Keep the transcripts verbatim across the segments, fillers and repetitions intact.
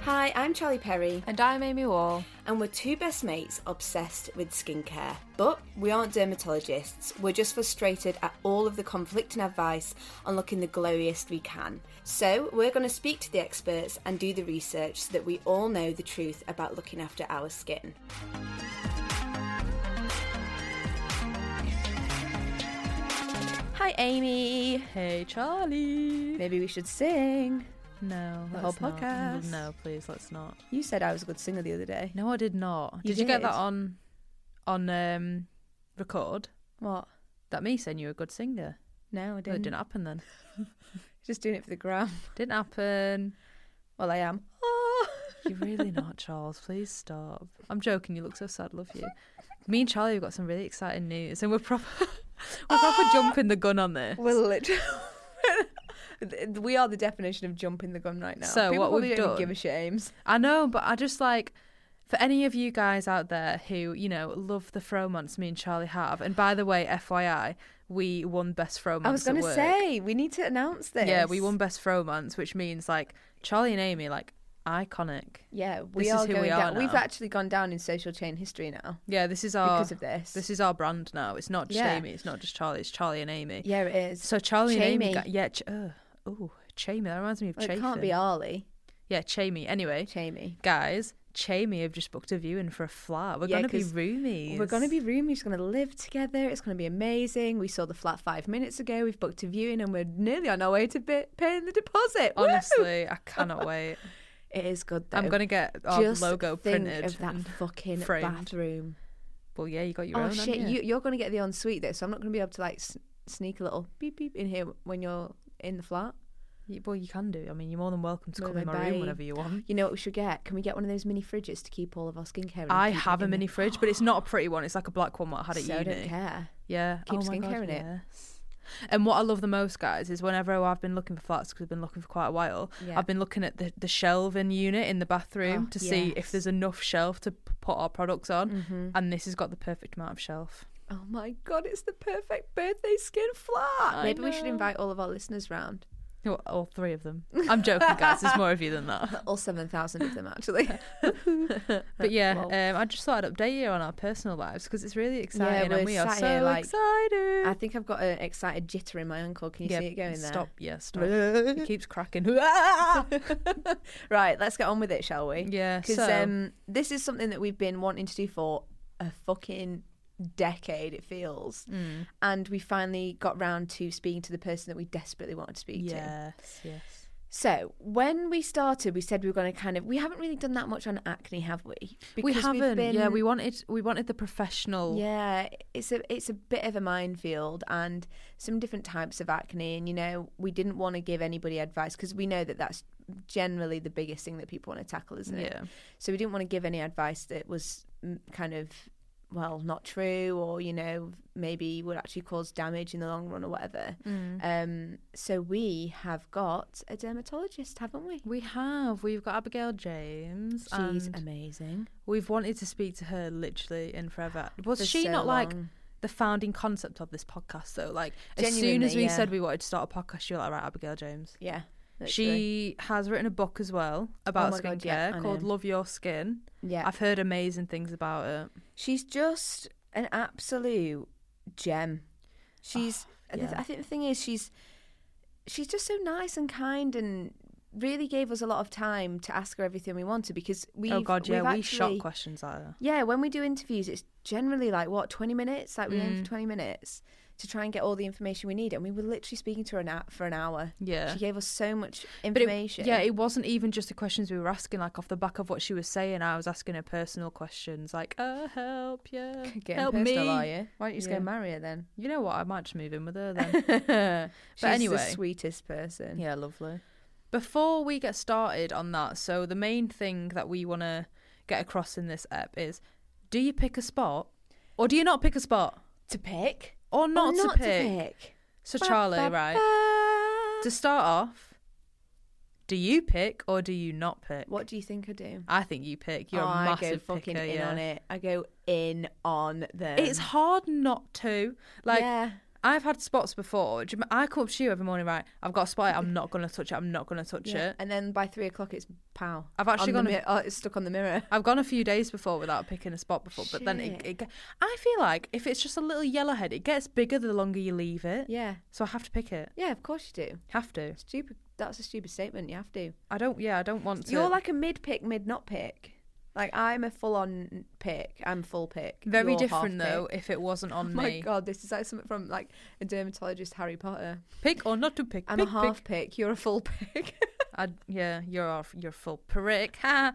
Hi, I'm Charlie Perry. And I'm Amy Wall. And we're two best mates obsessed with skincare. But we aren't dermatologists, we're just frustrated at all of the conflicting advice on looking the glowiest we can. So we're going to speak to the experts and do the research so that we all know the truth about looking after our skin. Hi Amy. Hey Charlie. Maybe we should sing. No, the whole not. podcast. No, please, let's not. You said I was a good singer the other day. No, I did not. You did you get did? that on on um, record? What? That me saying you were a good singer? No, I No, didn't. it didn't happen then. Just doing it for the gram. Didn't happen. Well, I am. You're really not, Charles. Please stop. I'm joking. You look so sad. Love you. Me and Charlie have got some really exciting news, and we're proper we're proper jumping the gun on this. We're literally. We are the definition of jumping the gun right now. So People what probably we've don't even done- give a shit, Ames. I know, but I just like, for any of you guys out there who, you know, love the Fromance me and Charlie have, and by the way, F Y I, we won Best Fromance I was going at to work. say, we need to announce this. Yeah, we won Best Fromance, which means, like, Charlie and Amy, like, iconic. Yeah, we This are is who going we are down. We've now. actually gone down in social chain history now Yeah, this is our... because of this. This is our brand now. It's not just Yeah. Amy, it's not just Charlie, it's Charlie and Amy. Yeah, it is. So Charlie and Amy... Chamey. Got, yeah, ch- uh, oh, Chamey, that reminds me of Well, Chafing. it can't be Arlie. Yeah, Chamey. Anyway, Chamey. guys, Chamey have just booked a viewing for a flat. We're Yeah, going to be 'cause roomies. We're going to be roomies. We're going to live together. It's going to be amazing. We saw the flat five minutes ago. We've booked a viewing and we're nearly on our way to bi- paying the deposit. Woo! Honestly, I cannot wait. It is good though. I'm going to get our Just logo think printed. of that and fucking framed. bathroom. Well, yeah, you got your Oh own. shit! haven't You, you're going to get the ensuite though, so I'm not going to be able to like s- sneak a little beep beep in here when you're in the flat. You, well, you can do. I mean, you're more than welcome to No, come in no, my room bye. whenever you want. You know what we should get? Can we get one of those mini fridges to keep all of our skincare? and I keep it have a in mini there? fridge, but it's not a pretty one. It's like a black one that I had at So I uni. don't care. Yeah. Keep oh my skincare God, in it. yes. And what I love the most, guys, is whenever I've been looking for flats, because I've been looking for quite a while, Yeah. I've been looking at the, the shelving unit in the bathroom Oh, to see yes. if there's enough shelf to p- put our products on. Mhm. And this has got the perfect amount of shelf. Oh my god! It's the perfect birthday skin flat. I Maybe we should know. invite all of our listeners round. All, all three of them. I'm joking, guys. There's more of you than that. All seven thousand of them, actually. But yeah, Well, um, I just thought I'd update you on our personal lives because it's really exciting we're and we are sat so here, like- excited. I think I've got an excited jitter in my ankle. Can you Yeah, see it going there? Stop. Yeah, stop. It keeps cracking. Right, let's get on with it, shall we? Yeah, Because so- um, this is something that we've been wanting to do for a fucking decade, it feels. Mm. And we finally got round to speaking to the person that we desperately wanted to speak to. Yes, yes. So when we started, we said we were going to kind of. We haven't really done that much on acne, have we? we Because we've haven't. been- Yeah, we wanted we wanted the professional. Yeah, it's a it's a bit of a minefield and some different types of acne, and you know we didn't want to give anybody advice because we know that that's generally the biggest thing that people want to tackle, isn't it? Yeah. So we didn't want to give any advice that was mm, kind of well not true or you know maybe would actually cause damage in the long run or whatever. Mm. Um, so we have got a dermatologist, haven't we? We have. We've got Abigail James. She's and amazing. we've wanted to speak to her literally in forever. Was For she so not like long. the founding concept of this podcast though? Like as soon Genuinely, as we yeah. said we wanted to start a podcast, you were like, right, Abigail James. Yeah. literally. She has written a book as well about Oh my skincare God, yeah, I called know. Love Your Skin. Yeah. I've heard amazing things about it. She's just an absolute gem. She's. Oh, yeah. I think the thing is, she's she's just so nice and kind, and really gave us a lot of time to ask her everything we wanted because we. Oh God, yeah, we've we shot actually- questions at her. Yeah, when we do interviews, it's generally like what twenty minutes. Like we aim Mm. for twenty minutes to try and get all the information we need, and we were literally speaking to her an, for an hour. Yeah. She gave us so much But it, information. yeah, it wasn't even just the questions we were asking. Like off the back of what she was saying, I was asking her personal questions, like, "Uh, help, yeah, Getting help personal, me." are you? Why don't you just Yeah. go marry her then? You know what? I might just move in with her then. She's anyway. the sweetest person. Yeah, lovely. Before we get started on that, so the main thing that we want to get across in this ep is: do you pick a spot, or do you not pick a spot, To pick or not, or not to, pick? to pick. So Charlie, Ba, ba, right? ba. To start off, do you pick or do you not pick? What do you think I do? I think you pick. You're oh, a massive I go fucking picker. in Yeah. on it. I go in on them. It's hard not to. Like, yeah. I've had spots before. Do you, I come up to you every morning, right? I've got a spot. I'm not gonna touch it. I'm not gonna touch Yeah. it. And then by three o'clock, it's pow. I've actually on gone. the mi- oh, it's stuck on the mirror. I've gone a few days before without picking a spot before, but then it, Shit. it. I feel like if it's just a little yellowhead, it gets bigger the longer you leave it. Yeah. So I have to pick it. Yeah, of course you do. Have to. Stupid. That's a stupid statement. You have to. I don't. Yeah, I don't want to. You're like a mid pick, mid not pick. Like I'm a full on pick. I'm full pick. very You're different half though. pick. If it wasn't on Oh my me, god, this is like something from like a dermatologist, Harry Potter. pick or not to pick. I'm pick, a half Pick. pick. You're a full pick. I, yeah, you're off. You're full prick. Ha.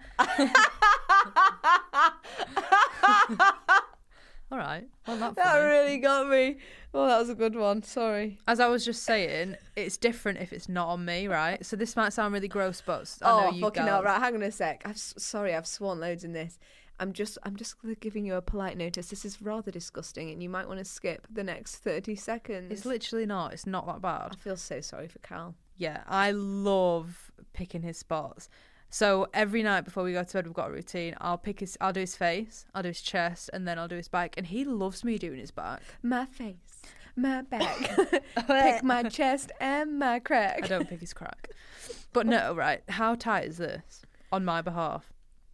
All right. Well, not That funny. really got me. Oh, that was a good one. Sorry. As I was just saying, it's different if it's not on me, right? So this might sound really gross, but I Oh, know you fucking go. hell. Right, hang on a sec. I've s- sorry, I've sworn loads in this. I'm just, I'm just giving you a polite notice. This is rather disgusting, and you might want to skip the next thirty seconds. It's literally not. It's not that bad. I feel so sorry for Cal. Yeah, I love picking his spots. So every night before we go to bed, we've got a routine. I'll pick his, I'll do his face, I'll do his chest, and then I'll do his back. And he loves me doing his back. My face, my back, pick my chest and my crack. I don't pick his crack. But no, right, how tight is this on my behalf?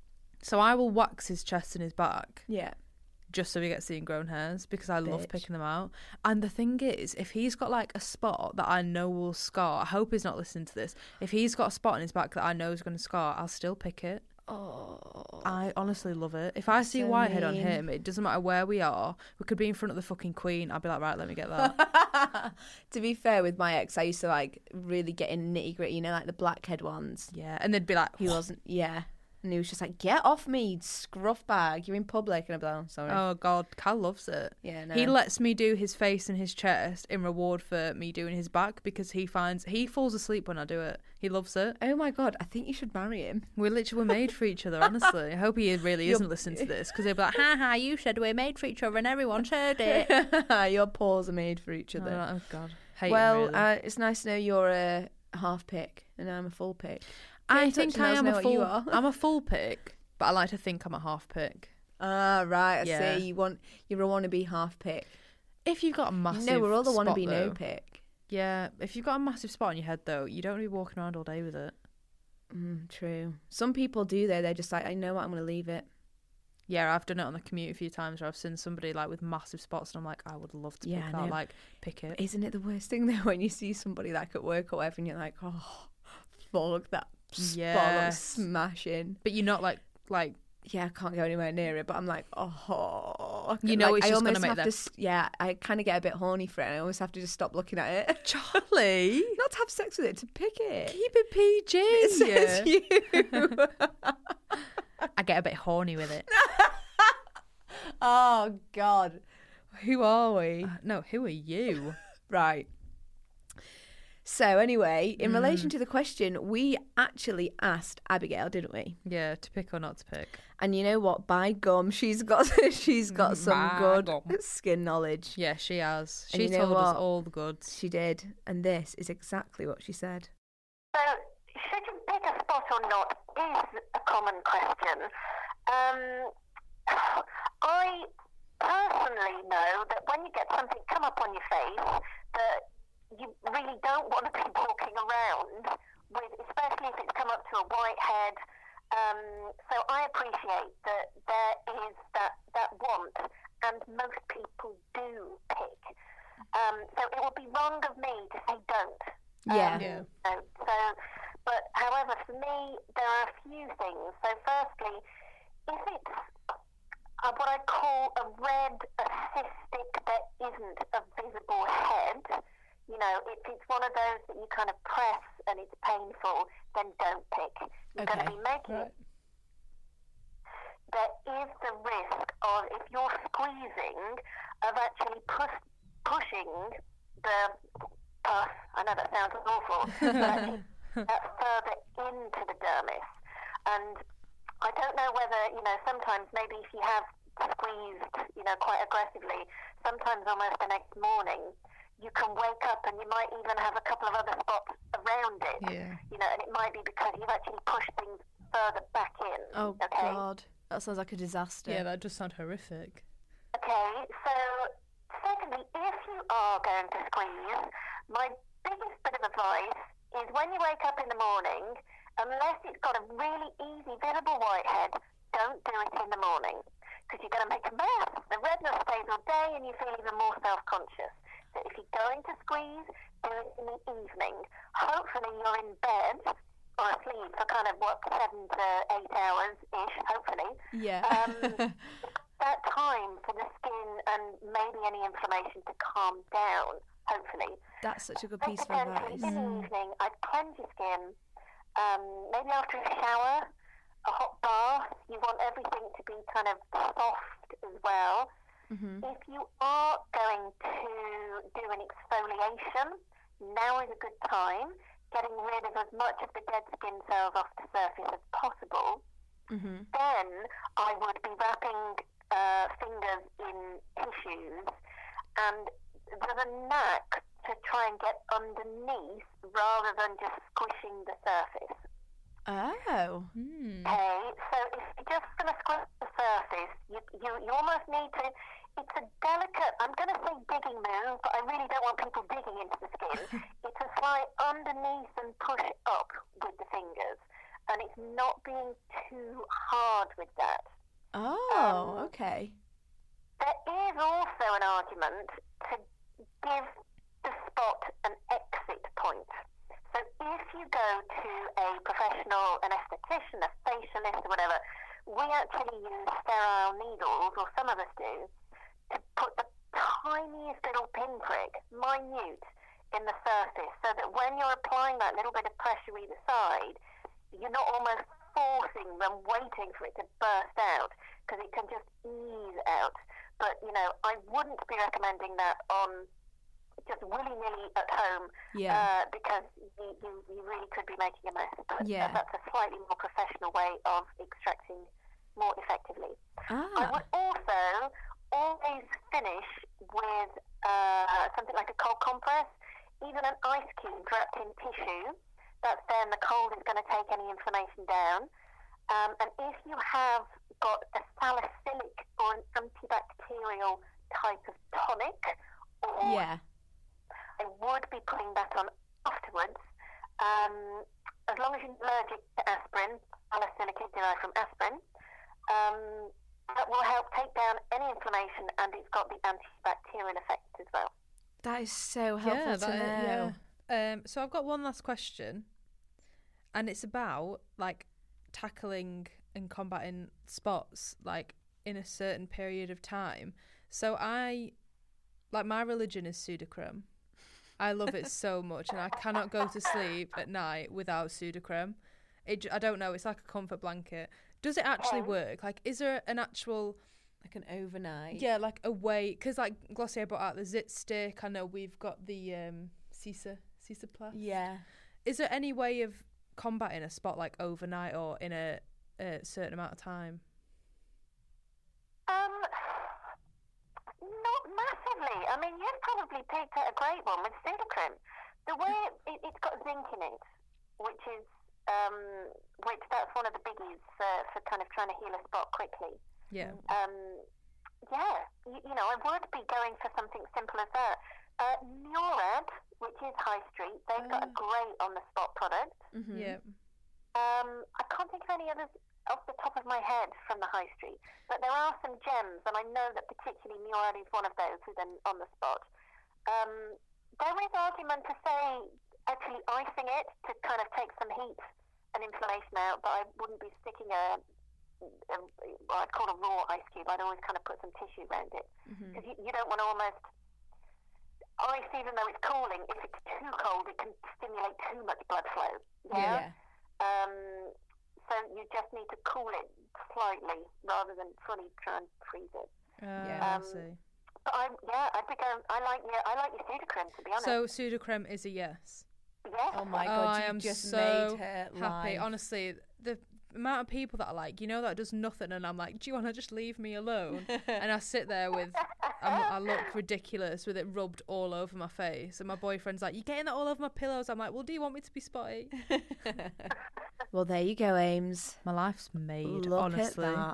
So I will wax his chest and his back Yeah. just so he gets the ingrown hairs because I love Bitch. picking them out. And the thing is, if he's got like a spot that I know will scar, I hope he's not listening to this. If he's got a spot on his back that I know is going to scar, I'll still pick it. Oh. I honestly love it. If I see so whitehead on mean. him, it doesn't matter where we are. We could be in front of the fucking Queen. I'd be like, right, let me get that. To be fair, with my ex, I used to like really get in nitty gritty, you know, like the blackhead ones. Yeah, and they'd be like, He wasn't, yeah. And he was just like, get off me, scruff bag. You're in public. And I'd be like, oh, sorry. oh god, Cal loves it. Yeah, no. He lets me do his face and his chest in reward for me doing his back because he finds he falls asleep when I do it. He loves it. Oh my god, I think you should marry him. We're literally we're made for each other, honestly. I hope he really You're- isn't listening to this because he'll be like, ha ha, you said we're made for each other and everyone's heard it. Your paws are made for each other. Oh, oh god. Hate well, him, really. uh, it's nice to know you're a half pick and I'm a full pick. Get I in touch think and let I us am know a what you full are. I'm a full pick, but I like to think I'm a half pick. Ah, right. I Yeah. see. You want you're a wannabe half pick. If you've got a massive No, we're all the spot, wannabe no though, pick. Yeah, if you've got a massive spot on your head though, you don't want to be walking around all day with it. Mm, true. Some people do though. They're just like, I know what, I'm going to leave it. Yeah, I've done it on the commute a few times where I've seen somebody like with massive spots and I'm like, I would love to Yeah, pick I that. know. Like, pick it. Isn't it the worst thing though when you see somebody like at work or whatever and you're like, oh, fuck that spot Yes. looks smashing. But you're not like like Yeah, I can't go anywhere near it, but I'm like, oh. You know like, it's I just gonna almost make have them- to s- Yeah, I kind of get a bit horny for it. And I always have to just stop looking at it. Charlie. Not to have sex with it, to pick it. Keep it P G. It says you. I get a bit horny with it. Oh, God. Who are we? Uh, no, who are you? Right. So anyway, in Mm. relation to the question, we actually asked Abigail, didn't we? Yeah, to pick or not to pick. And you know what? By gum, she's got she's got some By good gum. skin knowledge. Yeah, she has. And She you know told us what? all the goods. She did, and this is exactly what she said. So, should you pick a spot or not is a common question. Um, I personally know that when you get something come up on your face that you really don't want to be walking around with, especially if it's come up to a whitehead. Um, so I appreciate that there is that, that want, and most people do pick. Um, so it would be wrong of me to say don't. Yeah. Um, Yeah. So, so, but however, for me, there are a few things. So firstly, if it's uh, what I call a red, a cystic that isn't a visible head, you know, if it's one of those that you kind of press and it's painful, then don't pick. You're going Okay. to be making Right. it. There is the risk of, if you're squeezing, of actually push, pushing the pus, I know that sounds awful, but actually uh, further into the dermis. And I don't know whether, you know, sometimes maybe if you have squeezed, you know, quite aggressively, sometimes almost the next morning, you can wake up and you might even have a couple of other spots around it. Yeah. You know, and it might be because you've actually pushed things further back in. Oh, okay? God. That sounds like a disaster. Yeah, that does sound horrific. Okay, so secondly, if you are going to squeeze, my biggest bit of advice is when you wake up in the morning, unless it's got a really easy visible whitehead, don't do it in the morning because you're going to make a mess. The redness stays all day and you feel even more self-conscious. So if you're going to squeeze, do it in the evening. Hopefully you're in bed or asleep for kind of, what, seven to eight hours-ish, hopefully. Yeah. Um, that time for the skin and maybe any inflammation to calm down, hopefully. That's such a good But piece of potentially advice. in the evening, I'd cleanse your skin, um, maybe after a shower, a hot bath. You want everything to be kind of soft as well. Mm-hmm. If you are going to do an exfoliation, now is a good time, getting rid of as much of the dead skin cells off the surface as possible. Mm-hmm. Then I would be wrapping uh, fingers in tissues, and there's a knack to try and get underneath rather than just squishing the surface. Oh. Hmm. Okay, so if you're just going to squish the surface, you, you you almost need to, it's a delicate, I'm going to say digging move, but I really don't want people digging into the skin. It's a slight underneath and push up with the fingers, and it's not being too hard with that. Oh, Um, okay. There is also an argument to give the spot an exit point. So if you go to a professional anesthetician, a facialist or whatever, we actually use sterile needles, or some of us do, to put the tiniest little pinprick, minute, in the surface, so that when you're applying that little bit of pressure either side, you're not almost forcing them, waiting for it to burst out, because it can just ease out. But, you know, I wouldn't be recommending that on just willy-nilly at home, Yeah. uh, because you, you, you really could be making a mess. But Yeah. that's a slightly more professional way of extracting more effectively. I Ah. would also always finish with uh, something like a cold compress, even an ice cube wrapped in tissue. That's then the cold is going to take any inflammation down. Um, and if you have got a salicylic or an antibacterial type of tonic, or Yeah. I would be putting that on afterwards. Um, as long as you're allergic to aspirin, salicylic is derived from aspirin, um, that will help take down any inflammation, and it's got the antibacterial effect as well. That is so helpful Yeah, to that is- know. yeah. Um, so I've got one last question, and it's about like tackling and combating spots like in a certain period of time. So I, like, my religion is Sudocrem. I love it so much, and I cannot go to sleep at night without Sudocrem. It, j- I don't know, it's like a comfort blanket. Does it actually Okay. work? Like, is there an actual, Like an overnight. yeah, like a way? Because like Glossier brought out the Zit stick. I know we've got the um, Cisa Cisa Plus. Yeah. Is there any way of combating a spot like overnight or in a, a certain amount of time? Um, not massively. I mean, you've probably picked out a great one with Sudocrem. The way it, it, it's got zinc in it, which is um, which that's one of the biggies for, for kind of trying to heal a spot quickly. Yeah. Um, yeah, you, you know, I would be going for something simple as that. Uh, Murad, which is High Street, they've got a great on the spot product. Mm-hmm. Yeah. Um, I can't think of any others off the top of my head from the High Street, but there are some gems, and I know that particularly Murad is one of those who's in, on the spot. Um, there is argument to say actually icing it to kind of take some heat and inflammation out, but I wouldn't be sticking a, a what I'd call a raw ice cube. I'd always kind of put some tissue around it, because you, you don't want to almost ice, even though it's cooling. If it's too cold, it can stimulate too much blood flow. Yeah. Um, so you just need to cool it slightly rather than fully try and freeze it. Uh, Yeah. I Um, see. But I, yeah, I'd be going. I like yeah, I like your Sudocrem, to be honest. So Sudocrem is a yes. yes. Oh my Oh, god, I you am just so made her happy. life. Honestly, the amount of people that are like, you know, that does nothing, and I'm like, do you want to just leave me alone? And I sit there with, I'm, I look ridiculous with it rubbed all over my face, and my boyfriend's like, you're getting that all over my pillows. I'm like, well, do you want me to be spotty? Well, there you go, Ames. My life's made, Look honestly. at that.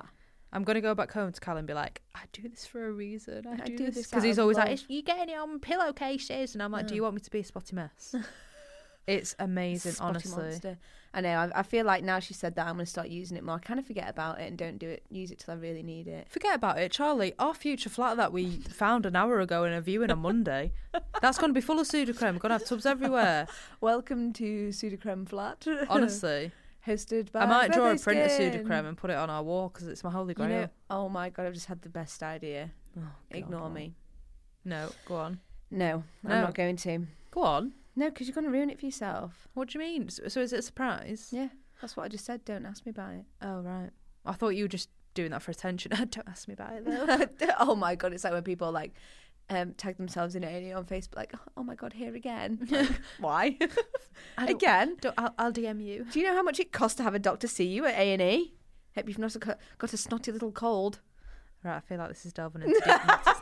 I'm going to go back home to Cal and be like, I do this for a reason. I, I do, do this. this Because out he's of always love. like, you getting it on pillowcases? And I'm like, do you want me to be a spotty mess? It's amazing, Spotty honestly. monster. I know. I, I feel like now she said that, I'm going to start using it more. I kind of forget about it and don't do it. Use it till I really need it. Forget about it, Charlie. Our future flat that we found an hour ago in a viewing on Monday, that's going to be full of Sudocreme. We're going to have tubs everywhere. Welcome to Sudocreme Flat. Honestly. Hosted by I might draw a Breathy print of Skin. Sudocreme and put it on our wall because it's my holy You grail. know, oh my God, I've just had the best idea. Oh, God, Ignore what? me. No, go on. No, No. I'm not going to. Go on. No, because you're going to ruin it for yourself. What do you mean? So, so is it a surprise? Yeah, that's what I just said. Don't ask me about it. Oh, right. I thought you were just doing that for attention. Don't ask me about it, though. Oh my God, it's like when people like um, tag themselves in A and E on Facebook, like, oh my God, here again. Like, why? I don't- Again? Don't, I'll, I'll D M you. Do you know how much it costs to have a doctor see you at A and E? Hope you've not got got a snotty little cold. Right, I feel like this is delving into deep matters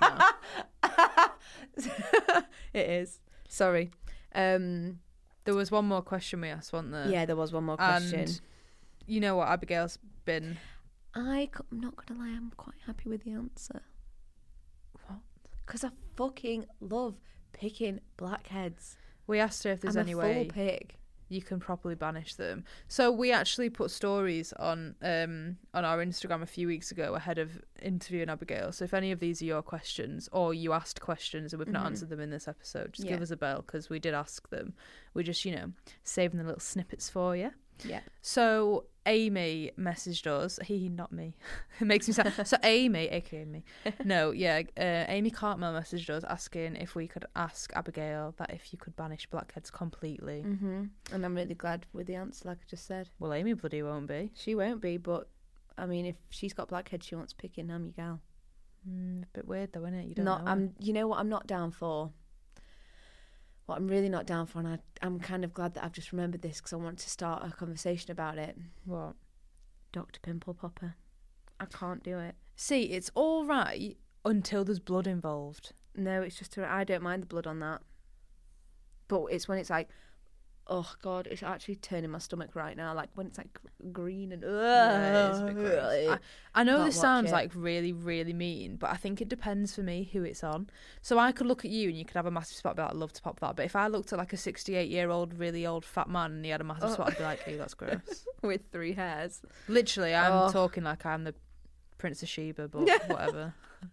now. It is. Sorry. Um, There was one more question we asked, wasn't there? yeah, there was one more question. And you know what Abigail's been... I, c- I'm not going to lie, I'm quite happy with the answer. What? Because I fucking love picking blackheads. We asked her if there's I'm any a way full pig. you can properly banish them. So we actually put stories on um on our Instagram a few weeks ago ahead of interviewing Abigail. So if any of these are your questions or you asked questions and we've not Mhm. answered them in this episode, just Yeah. give us a bell because we did ask them. We're just, you know, saving the little snippets for you. Yeah. So Amy messaged us. He, not me. It makes me sound. So Amy, aka me. No, yeah. Uh, Amy Cartmel messaged us asking if we could ask Abigail that if you could banish blackheads completely. Mm-hmm. And I'm really glad with the answer, like I just said. Well, Amy bloody won't be. She won't be, but I mean, if she's got blackheads she wants picking, I'm your gal. Mm, a bit weird though, isn't it? You don't Not, know. I'm. You know what? I'm not down for. What I'm really not down for, and I, I'm kind of glad that I've just remembered this because I want to start a conversation about it. What? Doctor Pimple Popper. I can't do it. See, it's all right until there's blood involved. No, it's just I don't mind the blood on that. But it's when it's like, oh God, it's actually turning my stomach right now. Like when it's like green and Yeah, it is a bit gross. I, I know Can't this watch sounds it. like really, really mean, but I think it depends for me who it's on. So I could look at you and you could have a massive spot, and be like, I'd love to pop that. But if I looked at like a sixty-eight-year-old, really old fat man and he had a massive Oh. spot, I'd be like, hey, that's gross. with three hairs. Literally, I'm Oh. talking like I'm the Prince of Sheba, but whatever.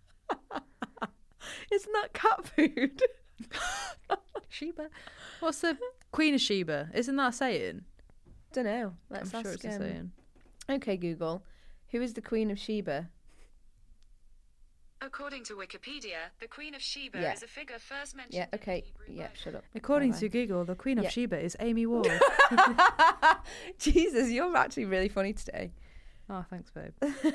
Isn't that cat food? Sheba? What's the Queen of Sheba? Isn't that a saying? Don't know. Let's I'm ask sure it's a um, saying. Okay, Google. Who is the Queen of Sheba? According to Wikipedia, the Queen of Sheba Yeah. is a figure first mentioned Yeah, in the okay. Hebrew Yeah, Bible. shut up. According Bye-bye. to Google, the Queen of Yeah. Sheba is Amy Ward. Jesus, you're actually really funny today. Oh, thanks, babe.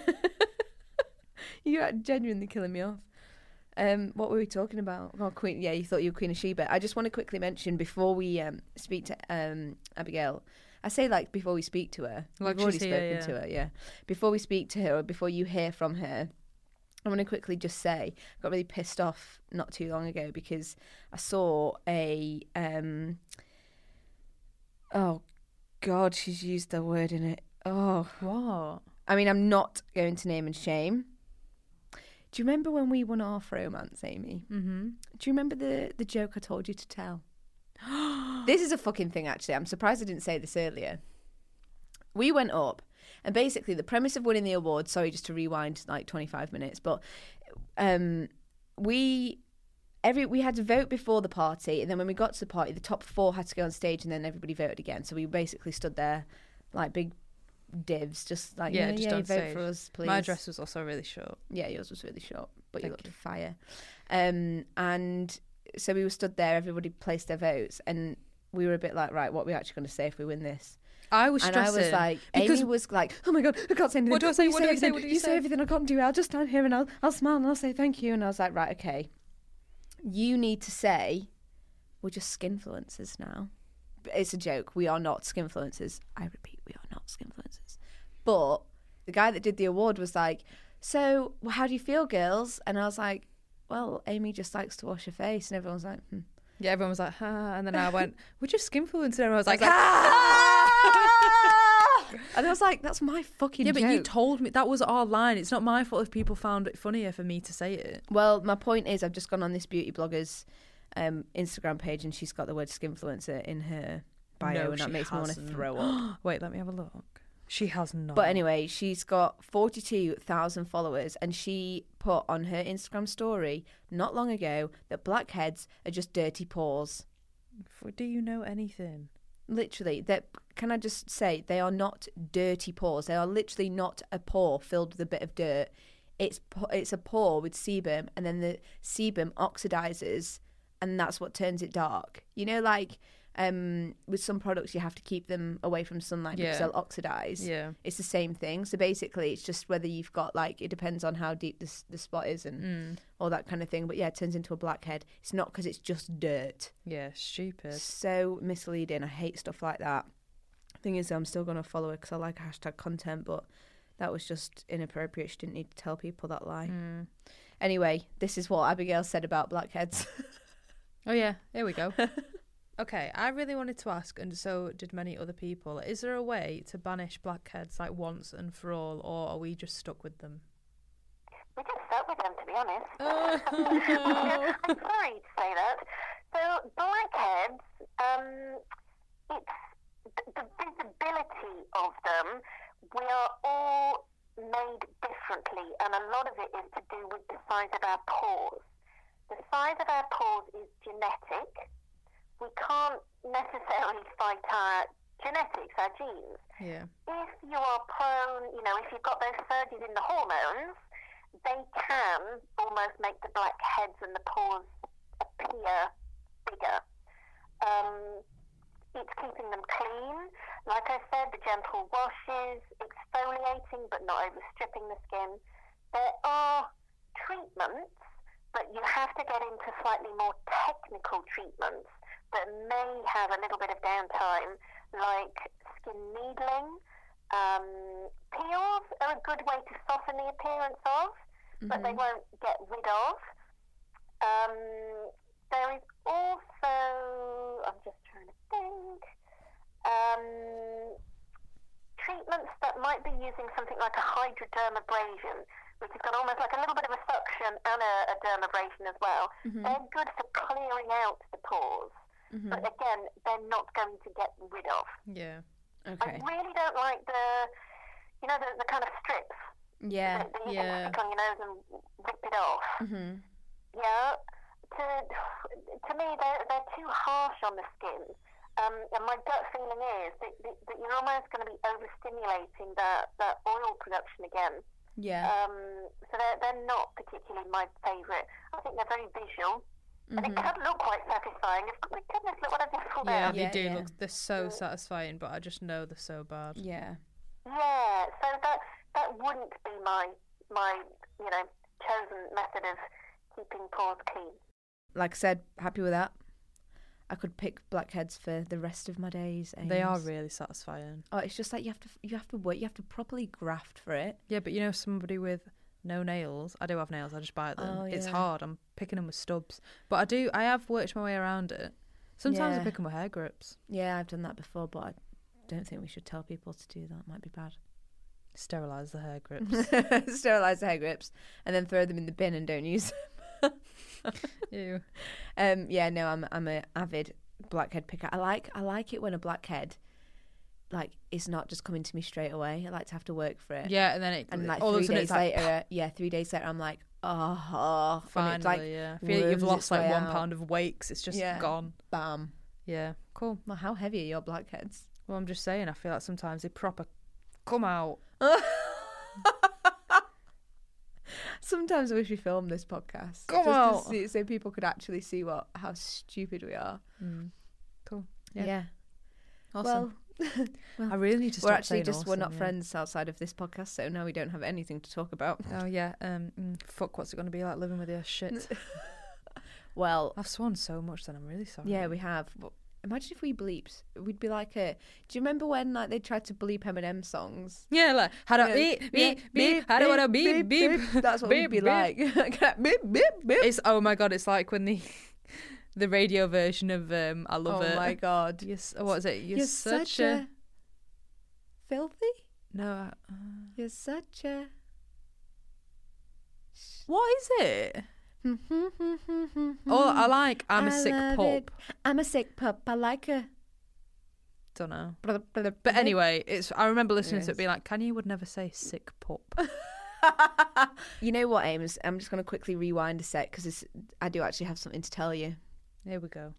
You're genuinely killing me off. Um, what were we talking about? Oh, Queen. Yeah, you thought you were Queen of Sheba. I just want to quickly mention before we um, speak to um, Abigail. I say like before we speak to her. Like We've already she's spoken here, to yeah. her. Yeah. Before we speak to her, or before you hear from her, I want to quickly just say I got really pissed off not too long ago because I saw a. Um, oh, God, she's used the word in it. Oh, What? I mean, I'm not going to name and shame. Do you remember when we won our romance, Amy? Mm-hmm. Do you remember the, the joke I told you to tell? This is a fucking thing, actually. I'm surprised I didn't say this earlier. We went up, and basically the premise of winning the award, sorry, just to rewind like twenty-five minutes, but um, we every we had to vote before the party, and then when we got to the party, the top four had to go on stage, and then everybody voted again. So we basically stood there like big divs, just like, Yeah, yeah, just yeah, on vote stage. for us, please. My dress was also really short. Yeah, yours was really short, but you Thank looked you. fire. Um, and so we were stood there, everybody placed their votes, and we were a bit like, right, what are we actually going to say if we win this? I was And stressing. I was like, because Amy was like, oh my God, I can't say anything. What do I say? You What do I say? everything. What do you you say? say? everything I can't do. I'll just stand here and I'll, I'll smile and I'll say thank you. And I was like, right, okay. You need to say, we're just skinfluencers now. It's a joke. We are not skinfluencers. I repeat, we are not skinfluencers. But the guy that did the award was like, so well, how do you feel, girls? And I was like, well, Amy just likes to wash her face. And everyone's like, hmm. yeah, everyone was like, ha, and then I went, we're just skinfluencers. And I was like, I was like, ha! And I was like, that's my fucking Yeah, joke. but you told me that was our line. It's not my fault if people found it funnier for me to say it. Well, my point is, I've just gone on this beauty blogger's um, Instagram page, and she's got the word skinfluencer in her bio, No, and that she makes me want to hasn't. throw up. Wait, let me have a look. She has not. But anyway, she's got forty-two thousand followers, and she put on her Instagram story not long ago that blackheads are just dirty paws. Do you know anything? Literally, that can I just say they are not dirty paws. They are literally not a paw filled with a bit of dirt. It's it's a paw with sebum, and then the sebum oxidizes, and that's what turns it dark. You know, like um, with some products, you have to keep them away from sunlight because Yeah. they'll oxidize. Yeah. It's the same thing. So basically, it's just whether you've got like it depends on how deep the the spot is and Mm. all that kind of thing. But yeah, it turns into a blackhead. It's not because it's just dirt. Yeah, stupid. So misleading. I hate stuff like that. Thing is, I'm still going to follow her because I like hashtag content, but that was just inappropriate. She didn't need to tell people that lie. Mm. Anyway, this is what Abigail said about blackheads. Oh yeah, here we go. Okay, I really wanted to ask, and so did many other people, is there a way to banish blackheads like once and for all, or are we just stuck with them? We just stuck with them, to be honest. Oh, I'm sorry to say that. So blackheads, um, it's the, the visibility of them. We are all made differently, and a lot of it is to do with the size of our pores. The size of our pores is genetic. We can't necessarily fight our genetics, our genes. yeah. If you are prone, you know, if you've got those surges in the hormones, they can almost make the blackheads and the pores appear bigger. Um, it's keeping them clean. Like I said, the gentle washes, exfoliating but not overstripping the skin. There are treatments, but you have to get into slightly more technical treatments that may have a little bit of downtime, like skin needling. Um, peels are a good way to soften the appearance of, but they won't get rid of. Um, there is also, I'm just trying to think, um, treatments that might be using something like a hydrodermabrasion, which has got almost like a little bit of a suction and a, a dermabrasion as well. Mm-hmm. They're good for clearing out the pores, Mm-hmm. but again, they're not going to get rid of. Yeah. Okay. I really don't like the, you know, the, the kind of strips. Yeah. That, that you yeah. can stick on your nose and rip it off. Mm-hmm. Yeah. To, to me, they're, they're too harsh on the skin. Um, and my gut feeling is that, that, that you're almost going to be overstimulating that, that oil production again. Yeah. Um, so they're, they're not particularly my favourite. I think they're very visual. And it can look quite satisfying. Oh my goodness, look what I've just pulled Yeah, out. they Yeah, do yeah. look, they're so satisfying, but I just know they're so bad. Yeah. Yeah, so that that wouldn't be my, my you know, chosen method of keeping pores clean. Like I said, happy with that. I could pick blackheads for the rest of my days. They are Ames. really satisfying. Oh, it's just like you have to, you have to work, you have to properly graft for it. Yeah, but you know, somebody with no nails, I do have nails, I just bite them. Oh, It's yeah. hard, I'm picking them with stubs. But I do, I have worked my way around it. Sometimes I Yeah. pick them with hair grips. Yeah, I've done that before, but I don't think we should tell people to do that. Might be bad. Sterilise the hair grips. Sterilize the hair grips and then throw them in the bin and don't use them. Ew. Um, yeah, no, I'm I'm a avid blackhead picker. I like I like it when a blackhead like is not just coming to me straight away. I like to have to work for it. Yeah, and then it, And like all of a three sudden days it's like, later, yeah, three days later, I'm like, oh, when it's finally, like, yeah. I feel like you've worms lost its like way one out. pound of weight 'cause it's just Yeah. gone. bam. Yeah, cool. Well, how heavy are your blackheads? Well, I'm just saying, I feel like sometimes they proper come out. Sometimes I wish we filmed this podcast Come just on. to see, so people could actually see what how stupid we are. Mm. Cool. Yeah. Yeah. Awesome. Well, I really need to stop we're actually saying just we're awesome, not yeah. friends outside of this podcast, so now we don't have anything to talk about. Oh yeah. Um. mm, fuck. What's it going to be like living with you? Shit. Well, I've sworn so much that I'm really sorry. yeah, we have. But imagine if we bleeped. We'd be like a. Do you remember when like they tried to bleep Eminem songs? Yeah. Like how do Yeah, beep yeah, beep beep? I don't want to beep beep. That's what beep, we'd be beep. like. beep beep beep. It's oh my god. It's like when the the radio version of um. I love Oh it. my god. Yes. What is it? You're, You're such, such a. a Filthy? No. Uh, You're such a... what is it? Oh, I like I'm a I sick love pup. it. I'm a sick pup. I like her. Don't know. But anyway, it's. I remember listening Yes. to it being like, Kanye would never say sick pup. You know what, Ames? I'm just going to quickly rewind a sec because I do actually have something to tell you. Here we go.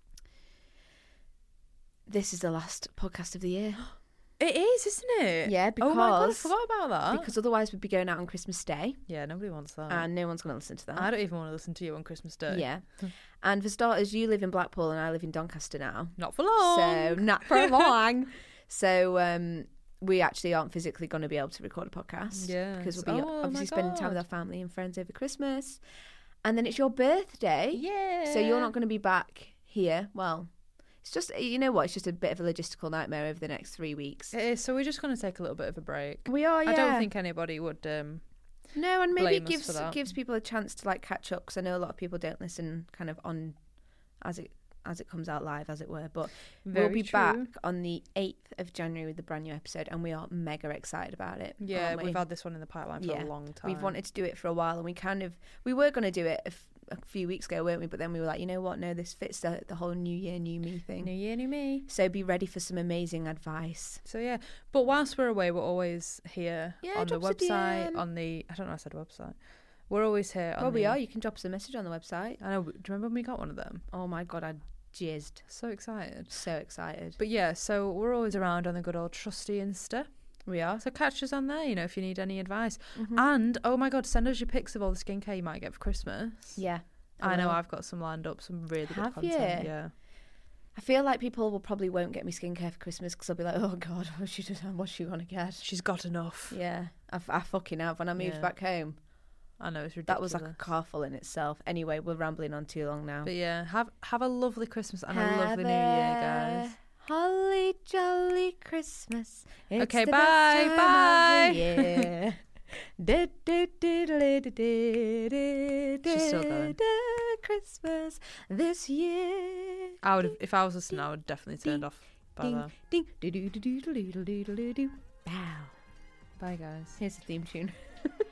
This is the last podcast of the year. It is, isn't it? Yeah, Oh my god, I because- forgot about that. Because otherwise we'd be going out on Christmas Day yeah, nobody wants that. and no one's going to listen to that. I don't even want to listen to you on Christmas Day. Yeah. And for starters, you live in Blackpool and I live in Doncaster now. Not for long. So, not for long. So, um, we actually aren't physically going to be able to record a podcast. Yes. Because we'll be Oh, obviously my spending time with God. our family and friends over Christmas. And then it's your birthday. Yeah. So you're not going to be back here. Well, it's just, you know what? It's just a bit of a logistical nightmare over the next three weeks. It is. So we're just going to take a little bit of a break. We are, yeah. I don't think anybody would. Um, No, and maybe blame it us gives for that. gives people a chance to like catch up because I know a lot of people don't listen kind of on as it as it comes out live, as it were. But we'll Very be true. back on the eighth of January with the brand new episode, and we are mega excited about it. yeah, aren't we? we've had this one in the pipeline for Yeah. a long time. We've wanted to do it for a while, and we kind of we were going to do it a, f- a few weeks ago, weren't we? But then we were like, you know what? No, this fits the the whole new year, new me thing. New year, new me. So be ready for some amazing advice. So yeah, but whilst we're away, we're always here Yeah, on the drop us a D website. M. On the I don't know, I said website. We're always here. On Well, we the- are. You can drop us a message on the website. I know. Do you remember when we got one of them? Oh my god, I jizzed. So excited. So excited. But yeah, so we're always around on the good old trusty Insta. We are. So catch us on there, you know, if you need any advice. Mhm. And oh my god, send us your pics of all the skincare you might get for Christmas. Yeah. I know will. I've got some lined up, some really good Have content. you? Yeah. I feel like people will probably won't get me skincare for Christmas because they'll be like, oh god, what's she doing? What's she gonna get? She's got enough. Yeah, I, I fucking have. When I moved Yeah. back home, I know, it's ridiculous. that was like a car full in itself. Anyway, we're rambling on too long now. But yeah, have have a lovely Christmas and a lovely New Year, guys. Holly jolly Christmas. It's Okay, the bye, best time bye. Of the year. Du- du- du- du- du- du- du- She's still du- going. du- Christmas this year. I would, if I was listening, I would definitely turned off by Ding, then. ding, do do do do do do do do do. Bow. Bye, guys. Here's the theme tune.